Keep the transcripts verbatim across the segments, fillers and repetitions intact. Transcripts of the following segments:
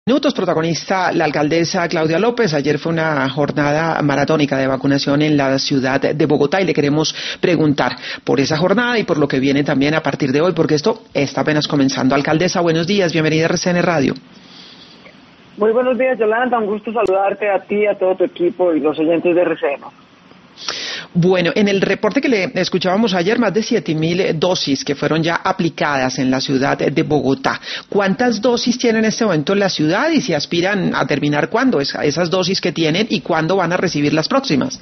Minutos, protagonista la alcaldesa Claudia López. Ayer fue una jornada maratónica de vacunación en la ciudad de Bogotá y le queremos preguntar por esa jornada y por lo que viene también a partir de hoy, porque esto está apenas comenzando. Alcaldesa, buenos días, bienvenida a R C N Radio. Muy buenos días, Yolanda, un gusto saludarte a ti, a todo tu equipo y los oyentes de R C N. Bueno, en el reporte que le escuchábamos ayer, más de siete mil dosis que fueron ya aplicadas en la ciudad de Bogotá. ¿Cuántas dosis tienen en este momento en la ciudad y si aspiran a terminar cuándo esas dosis que tienen y cuándo van a recibir las próximas?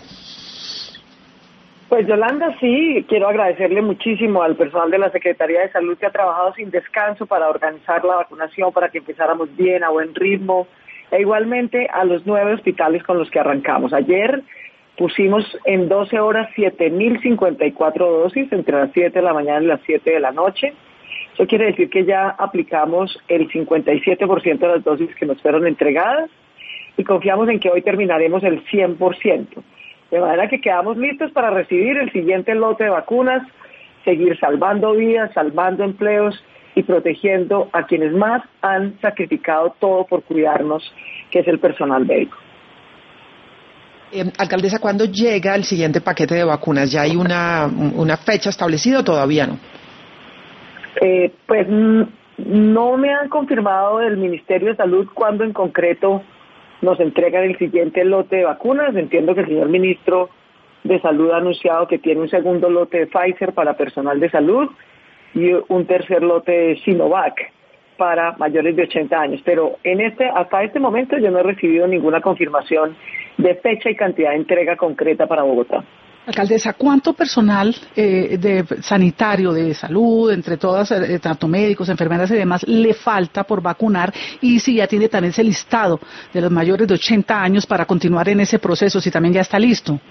Pues Yolanda, sí, quiero agradecerle muchísimo al personal de la Secretaría de Salud que ha trabajado sin descanso para organizar la vacunación, para que empezáramos bien, a buen ritmo, e igualmente a los nueve hospitales con los que arrancamos. Ayer pusimos en doce horas siete mil cincuenta y cuatro dosis entre las siete de la mañana y las siete de la noche. Eso quiere decir que ya aplicamos el cincuenta y siete por ciento de las dosis que nos fueron entregadas y confiamos en que hoy terminaremos el cien por ciento. De manera que quedamos listos para recibir el siguiente lote de vacunas, seguir salvando vidas, salvando empleos y protegiendo a quienes más han sacrificado todo por cuidarnos, que es el personal médico. Eh, alcaldesa, ¿cuándo llega el siguiente paquete de vacunas? ¿Ya hay una, una fecha establecida o todavía no? Eh, pues no me han confirmado del Ministerio de Salud cuándo en concreto nos entregan el siguiente lote de vacunas. Entiendo que el señor ministro de Salud ha anunciado que tiene un segundo lote de Pfizer para personal de salud y un tercer lote de Sinovac para mayores de ochenta años, pero en este hasta este momento yo no he recibido ninguna confirmación de fecha y cantidad de entrega concreta para Bogotá. Alcaldesa, ¿cuánto personal eh, de sanitario, de salud, entre todas, eh, tanto médicos, enfermeras y demás, le falta por vacunar? Y si ya tiene también ese listado de los mayores de ochenta años para continuar en ese proceso, si también ya está listo.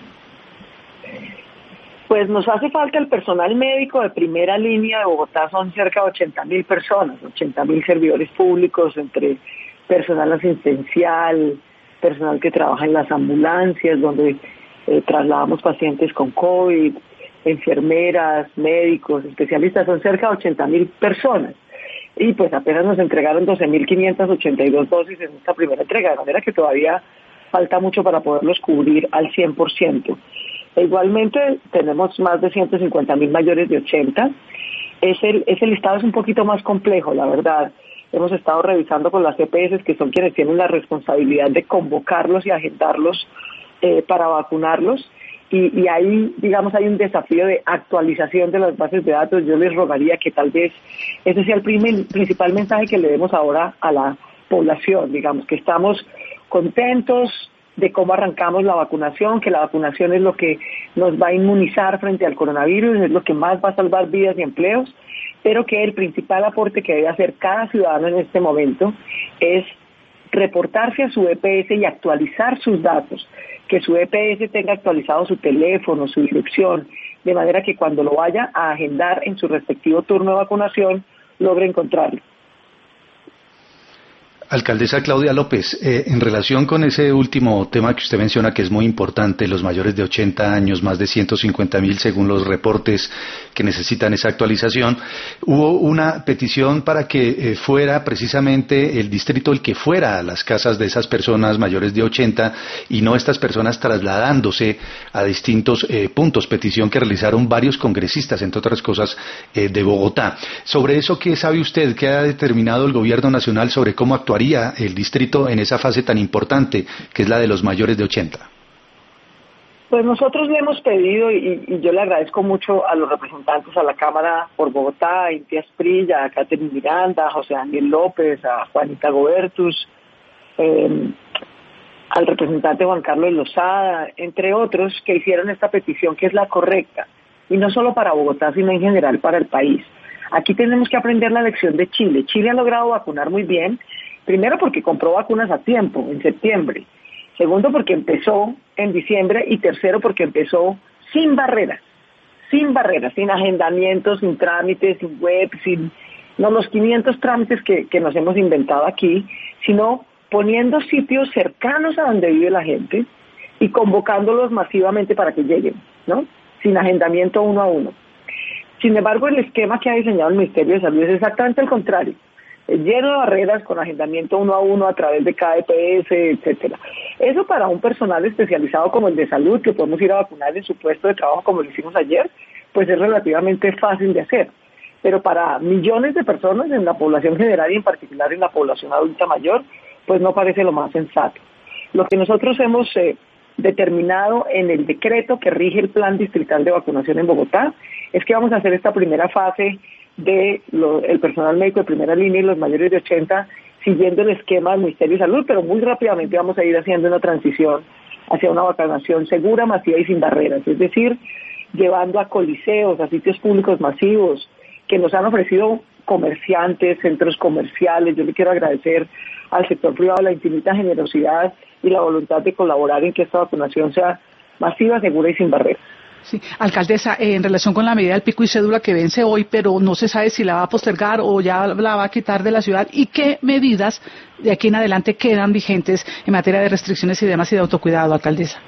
Pues nos hace falta el personal médico de primera línea de Bogotá, son cerca de ochenta mil personas, ochenta mil servidores públicos, entre personal asistencial, personal que trabaja en las ambulancias, donde eh, trasladamos pacientes con COVID, enfermeras, médicos, especialistas, son cerca de ochenta mil personas. Y pues apenas nos entregaron doce mil quinientas ochenta y dos dosis en esta primera entrega, de manera que todavía falta mucho para poderlos cubrir al cien por ciento. E igualmente tenemos más de ciento cincuenta mil mayores de ochenta. Ese, ese listado es un poquito más complejo, la verdad. Hemos estado revisando con las E P S, que son quienes tienen la responsabilidad de convocarlos y agendarlos eh, para vacunarlos. Y, y ahí, digamos, hay un desafío de actualización de las bases de datos. Yo les rogaría que tal vez ese sea el primer, principal mensaje que le demos ahora a la población, digamos, que estamos contentos de cómo arrancamos la vacunación, que la vacunación es lo que nos va a inmunizar frente al coronavirus, es lo que más va a salvar vidas y empleos, pero que el principal aporte que debe hacer cada ciudadano en este momento es reportarse a su E P S y actualizar sus datos, que su E P S tenga actualizado su teléfono, su dirección, de manera que cuando lo vaya a agendar en su respectivo turno de vacunación, logre encontrarlo. Alcaldesa Claudia López, eh, en relación con ese último tema que usted menciona que es muy importante, los mayores de ochenta años, más de ciento cincuenta mil según los reportes que necesitan esa actualización, hubo una petición para que eh, fuera precisamente el distrito el que fuera a las casas de esas personas mayores de ochenta y no estas personas trasladándose a distintos eh, puntos, petición que realizaron varios congresistas, entre otras cosas, eh, de Bogotá. Sobre eso, ¿qué sabe usted? ¿Qué ha determinado el gobierno nacional sobre cómo actuar el distrito en esa fase tan importante que es la de los mayores de ochenta? Pues nosotros le hemos pedido y, y yo le agradezco mucho a los representantes a la Cámara por Bogotá, a Inti Asprilla, a Catherine Miranda, a José Daniel López, a Juanita Gobertus, eh, al representante Juan Carlos Lozada, entre otros, que hicieron esta petición que es la correcta, y no solo para Bogotá, sino en general para el país. Aquí tenemos que aprender la lección de Chile. Chile ha logrado vacunar muy bien. Primero porque compró vacunas a tiempo, en septiembre. Segundo porque empezó en diciembre. Y tercero porque empezó sin barreras. Sin barreras, sin agendamientos, sin trámites, sin web, sin no los quinientos trámites que, que nos hemos inventado aquí, sino poniendo sitios cercanos a donde vive la gente y convocándolos masivamente para que lleguen, ¿no? Sin agendamiento uno a uno. Sin embargo, el esquema que ha diseñado el Ministerio de Salud es exactamente el contrario. lleno de barreras, con agendamiento uno a uno a través de K E P S, etcétera. Eso para un personal especializado como el de salud, que podemos ir a vacunar en su puesto de trabajo como lo hicimos ayer, pues es relativamente fácil de hacer. Pero para millones de personas en la población general y en particular en la población adulta mayor, pues no parece lo más sensato. Lo que nosotros hemos eh, determinado en el decreto que rige el plan distrital de vacunación en Bogotá es que vamos a hacer esta primera fase de lo, el personal médico de primera línea y los mayores de ochenta, siguiendo el esquema del Ministerio de Salud, pero muy rápidamente vamos a ir haciendo una transición hacia una vacunación segura, masiva y sin barreras, es decir, llevando a coliseos, a sitios públicos masivos que nos han ofrecido comerciantes, centros comerciales. Yo le quiero agradecer al sector privado la infinita generosidad y la voluntad de colaborar en que esta vacunación sea masiva, segura y sin barreras. Sí, alcaldesa, eh, en relación con la medida del pico y cédula que vence hoy, pero no se sabe si la va a postergar o ya la va a quitar de la ciudad, y qué medidas de aquí en adelante quedan vigentes en materia de restricciones y demás y de autocuidado, alcaldesa.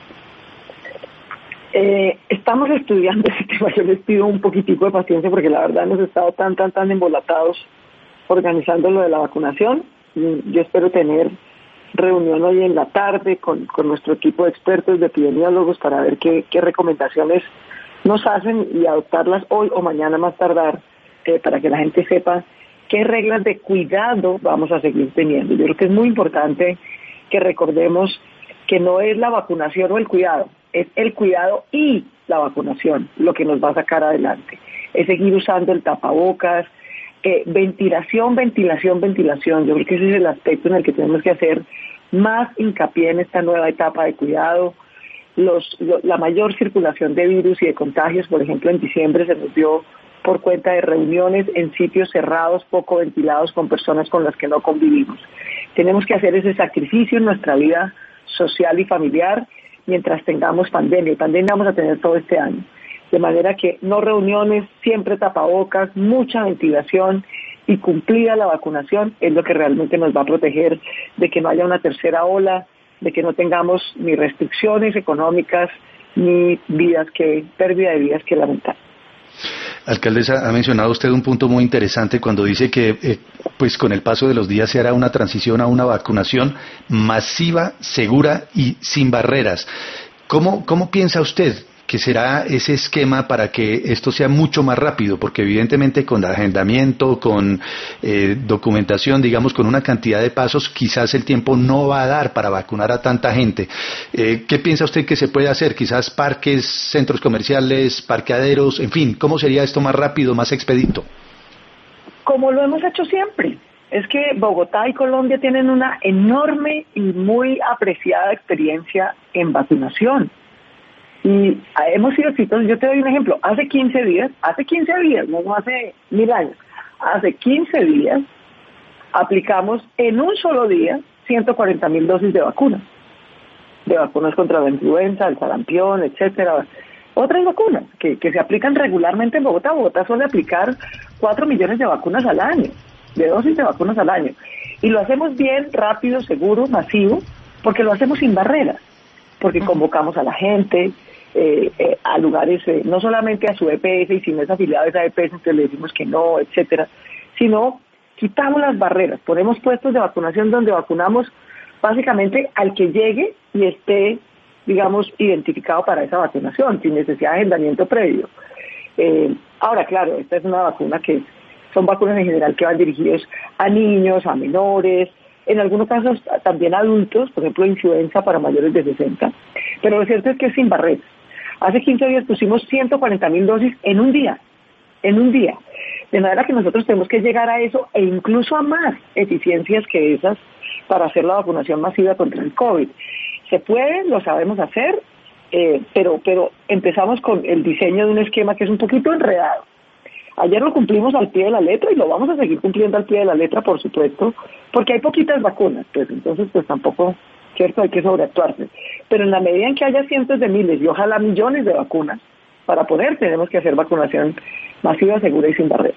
Eh, estamos estudiando ese tema. Yo les pido un poquitico de paciencia porque la verdad hemos estado tan, tan, tan embolatados organizando lo de la vacunación. Yo espero tener reunión hoy en la tarde con, con nuestro equipo de expertos, de epidemiólogos, para ver qué, qué recomendaciones nos hacen y adoptarlas hoy o mañana más tardar, eh, para que la gente sepa qué reglas de cuidado vamos a seguir teniendo. Yo creo que es muy importante que recordemos que no es la vacunación o el cuidado, es el cuidado y la vacunación lo que nos va a sacar adelante. Es seguir usando el tapabocas, eh, ventilación, ventilación, ventilación. Yo creo que ese es el aspecto en el que tenemos que hacer más hincapié en esta nueva etapa de cuidado. Los, lo, la mayor circulación de virus y de contagios, por ejemplo, en diciembre se nos dio por cuenta de reuniones en sitios cerrados, poco ventilados, con personas con las que no convivimos. Tenemos que hacer ese sacrificio en nuestra vida social y familiar mientras tengamos pandemia. Y pandemia vamos a tener todo este año. De manera que no reuniones, siempre tapabocas, mucha ventilación y cumplida la vacunación es lo que realmente nos va a proteger de que no haya una tercera ola, de que no tengamos ni restricciones económicas ni vidas que, pérdida de vidas que lamentar. Alcaldesa, ha mencionado usted un punto muy interesante cuando dice que eh, pues con el paso de los días se hará una transición a una vacunación masiva, segura y sin barreras. ¿Cómo, cómo piensa usted que será ese esquema para que esto sea mucho más rápido? Porque evidentemente con agendamiento, con eh, documentación, digamos, con una cantidad de pasos, quizás el tiempo no va a dar para vacunar a tanta gente. Eh, ¿Qué piensa usted que se puede hacer? Quizás parques, centros comerciales, parqueaderos, en fin, ¿cómo sería esto más rápido, más expedito? Como lo hemos hecho siempre. Es que Bogotá y Colombia tienen una enorme y muy apreciada experiencia en vacunación. Y hemos sido exitosos. Yo te doy un ejemplo. Hace quince días, hace quince días, no hace mil años, hace quince días aplicamos en un solo día ciento cuarenta mil dosis de vacunas. De vacunas contra la influenza, el sarampión, etcétera. Otras vacunas que, que se aplican regularmente en Bogotá. Bogotá suele aplicar cuatro millones de vacunas al año, de dosis de vacunas al año. Y lo hacemos bien, rápido, seguro, masivo, porque lo hacemos sin barreras. Porque convocamos a la gente, Eh, eh, a lugares, eh, no solamente a su E P S, y si no es afiliado a esa E P S, entonces le decimos que no, etcétera, sino quitamos las barreras, ponemos puestos de vacunación donde vacunamos básicamente al que llegue y esté, digamos, identificado para esa vacunación, sin necesidad de agendamiento previo. Eh, ahora, claro, esta es una vacuna que son vacunas en general que van dirigidas a niños, a menores, en algunos casos también adultos, por ejemplo, influenza para mayores de sesenta, pero lo cierto es que es sin barreras. Hace quince días pusimos ciento cuarenta mil dosis en un día, en un día. De manera que nosotros tenemos que llegar a eso e incluso a más eficiencias que esas para hacer la vacunación masiva contra el COVID. Se puede, lo sabemos hacer, eh, pero, pero empezamos con el diseño de un esquema que es un poquito enredado. Ayer lo cumplimos al pie de la letra y lo vamos a seguir cumpliendo al pie de la letra, por supuesto, porque hay poquitas vacunas, pues entonces pues tampoco, cierto, hay que sobreactuarse. Pero en la medida en que haya cientos de miles y ojalá millones de vacunas para poner, tenemos que hacer vacunación masiva, segura y sin barreras.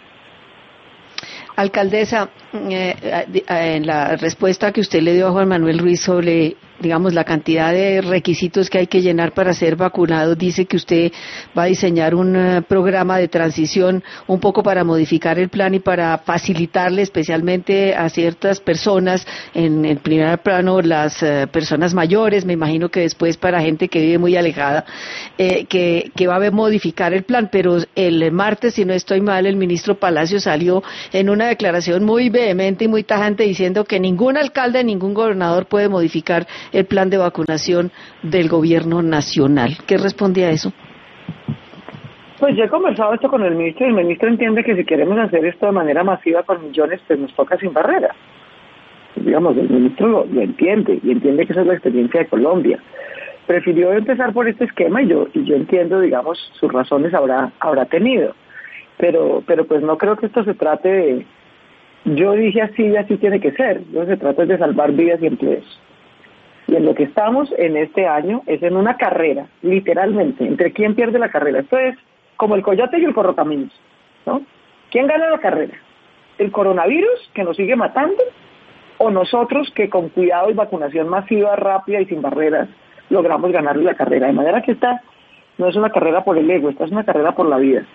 Alcaldesa, eh, en la respuesta que usted le dio a Juan Manuel Ruiz sobre digamos, la cantidad de requisitos que hay que llenar para ser vacunado. Dice que usted va a diseñar un uh, programa de transición un poco para modificar el plan y para facilitarle especialmente a ciertas personas, en el primer plano las uh, personas mayores, me imagino que después para gente que vive muy alejada, eh, que, que va a modificar el plan. Pero el martes, si no estoy mal, el ministro Palacio salió en una declaración muy vehemente y muy tajante diciendo que ningún alcalde, ningún gobernador puede modificar el plan de vacunación del gobierno nacional. ¿Qué responde a eso? Pues yo he conversado esto con el ministro y el ministro entiende que si queremos hacer esto de manera masiva con millones, pues nos toca sin barreras. Digamos, el ministro lo, lo entiende y entiende que esa es la experiencia de Colombia. Prefirió empezar por este esquema y yo y yo entiendo, digamos, sus razones habrá habrá tenido. Pero pero pues no creo que esto se trate de, yo dije así y así tiene que ser. No se trata de salvar vidas y empleos. Y en lo que estamos en este año es en una carrera, literalmente, entre quién pierde la carrera. Esto es como el coyote y el correcaminos, ¿no? ¿Quién gana la carrera? ¿El coronavirus, que nos sigue matando? ¿O nosotros, que con cuidado y vacunación masiva, rápida y sin barreras, logramos ganarle la carrera? De manera que esta no es una carrera por el ego, esta es una carrera por la vida.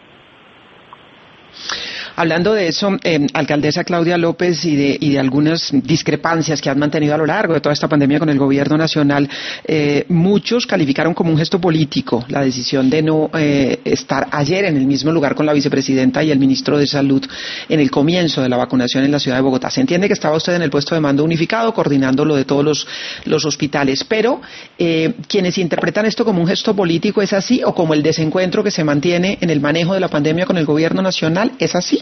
Hablando de eso, eh, alcaldesa Claudia López, y de, y de algunas discrepancias que han mantenido a lo largo de toda esta pandemia con el gobierno nacional, eh, muchos calificaron como un gesto político la decisión de no eh, estar ayer en el mismo lugar con la vicepresidenta y el ministro de Salud en el comienzo de la vacunación en la ciudad de Bogotá. Se entiende que estaba usted en el puesto de mando unificado, coordinando lo de todos los, los hospitales, pero eh, quienes interpretan esto como un gesto político, ¿es así? ¿O como el desencuentro que se mantiene en el manejo de la pandemia con el gobierno nacional, es así?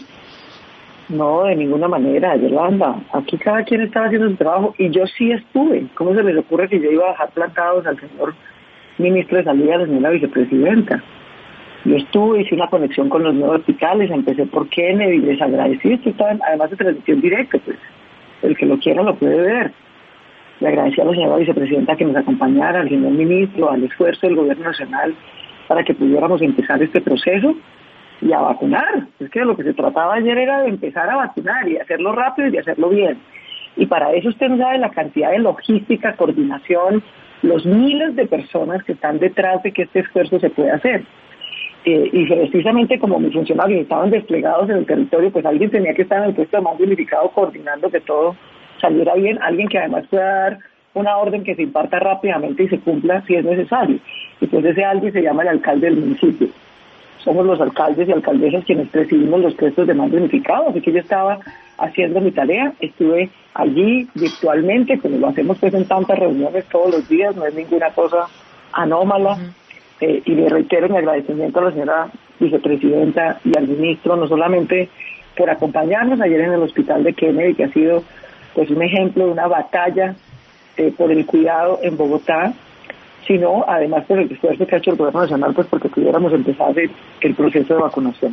No, de ninguna manera, Yolanda. Aquí cada quien estaba haciendo su trabajo y yo sí estuve. ¿Cómo se les ocurre que yo iba a dejar plantados al señor ministro de Salud y a la señora vicepresidenta? Yo estuve, hice una conexión con los nuevos hospitales, empecé por Kennedy, les agradecí. Esto estaba, además de transmisión directa, pues el que lo quiera lo puede ver. Le agradecí a la señora vicepresidenta que nos acompañara, al señor ministro, al esfuerzo del gobierno nacional para que pudiéramos empezar este proceso y a vacunar. Es que de lo que se trataba ayer era de empezar a vacunar y hacerlo rápido y de hacerlo bien. Y para eso usted no sabe la cantidad de logística, coordinación, los miles de personas que están detrás de que este esfuerzo se pueda hacer. Eh, y precisamente como mis funcionarios estaban desplegados en el territorio, pues alguien tenía que estar en el puesto de mando unificado coordinando que todo saliera bien, alguien que además pueda dar una orden que se imparta rápidamente y se cumpla si es necesario. Y pues ese alguien se llama el alcalde del municipio. Somos los alcaldes y alcaldesas quienes presidimos los puestos de mando unificado, así que yo estaba haciendo mi tarea, estuve allí virtualmente, como lo hacemos pues en tantas reuniones todos los días, no es ninguna cosa anómala, uh-huh. eh, y le reitero mi agradecimiento a la señora vicepresidenta y al ministro, no solamente por acompañarnos ayer en el hospital de Kennedy, que ha sido pues un ejemplo de una batalla eh, por el cuidado en Bogotá, sino además por el esfuerzo que ha hecho el gobierno nacional, pues porque pudiéramos empezar el, el proceso de vacunación.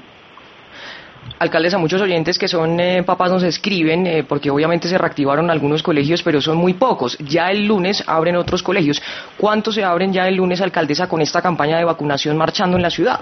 Alcaldesa, muchos oyentes que son eh, papás nos escriben, eh, porque obviamente se reactivaron algunos colegios, pero son muy pocos. Ya el lunes abren otros colegios. ¿Cuántos se abren ya el lunes, alcaldesa, con esta campaña de vacunación marchando en la ciudad?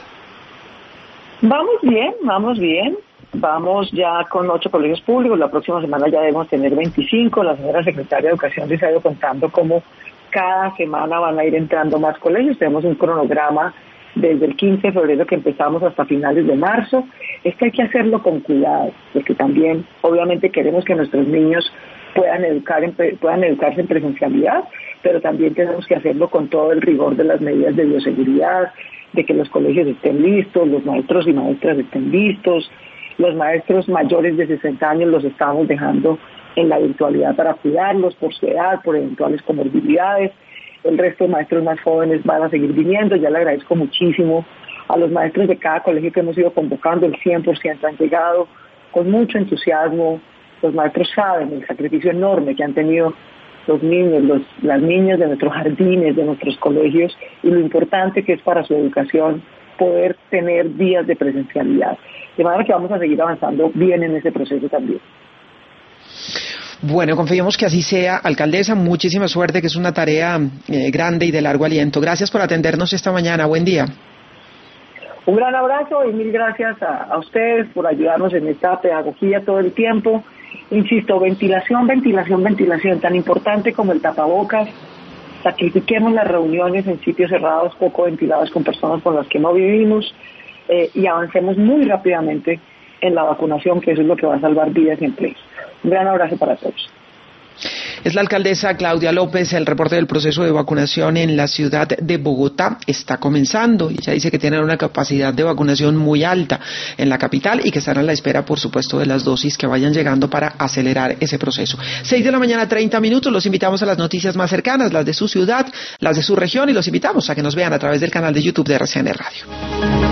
Vamos bien, vamos bien. Vamos ya con ocho colegios públicos. La próxima semana ya debemos tener veinticinco. La señora secretaria de Educación les ha ido contando cómo cada semana van a ir entrando más colegios. Tenemos un cronograma desde el quince de febrero que empezamos hasta finales de marzo. Es que hay que hacerlo con cuidado, porque también obviamente queremos que nuestros niños puedan educar en, puedan educarse en presencialidad, pero también tenemos que hacerlo con todo el rigor de las medidas de bioseguridad, de que los colegios estén listos, los maestros y maestras estén listos. Los maestros mayores de sesenta años los estamos dejando en la virtualidad para cuidarlos por su edad, por eventuales comorbilidades. El resto de maestros más jóvenes van a seguir viniendo. Ya le agradezco muchísimo a los maestros de cada colegio que hemos ido convocando, el cien por ciento han llegado con mucho entusiasmo. Los maestros saben el sacrificio enorme que han tenido los niños, los, las niñas de nuestros jardines, de nuestros colegios, y lo importante que es para su educación poder tener días de presencialidad. De manera que vamos a seguir avanzando bien en ese proceso también. Bueno, confiemos que así sea, alcaldesa. Muchísima suerte, que es una tarea eh, grande y de largo aliento. Gracias por atendernos esta mañana. Buen día. Un gran abrazo y mil gracias a, a ustedes por ayudarnos en esta pedagogía todo el tiempo. Insisto, ventilación, ventilación, ventilación, tan importante como el tapabocas, sacrifiquemos las reuniones en sitios cerrados, poco ventilados, con personas con las que no vivimos, eh, y avancemos muy rápidamente en la vacunación, que eso es lo que va a salvar vidas y empleos. Un gran abrazo para todos. Es la alcaldesa Claudia López. El reporte del proceso de vacunación en la ciudad de Bogotá está comenzando. Ella dice que tienen una capacidad de vacunación muy alta en la capital y que están a la espera, por supuesto, de las dosis que vayan llegando para acelerar ese proceso. Seis de la mañana, treinta minutos. Los invitamos a las noticias más cercanas, las de su ciudad, las de su región, y los invitamos a que nos vean a través del canal de YouTube de R C N Radio.